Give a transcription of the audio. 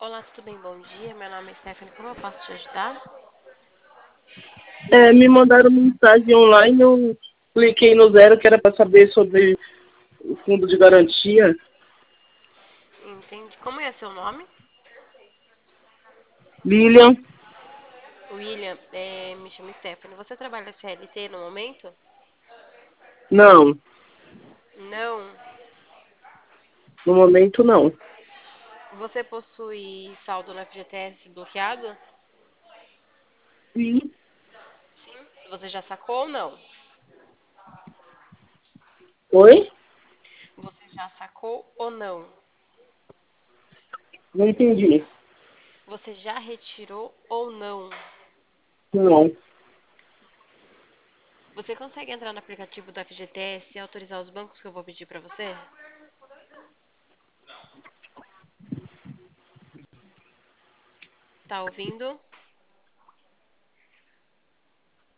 Olá, tudo bem? Bom dia. Meu nome é Stephanie. Como eu posso te ajudar? Me mandaram mensagem online, eu cliquei no zero, que era para saber sobre o fundo de garantia. Entendi. Como é seu nome? Lilian, William, me chamo Stephanie. Você trabalha CLT no momento? não, Não. no momento não. Você possui saldo na FGTS bloqueado? Sim. Sim. Você já sacou ou não? Oi? Você já sacou ou não? Não entendi. Você já retirou ou não? Não. Você consegue entrar no aplicativo da FGTS e autorizar os bancos que eu vou pedir para você? Tá ouvindo?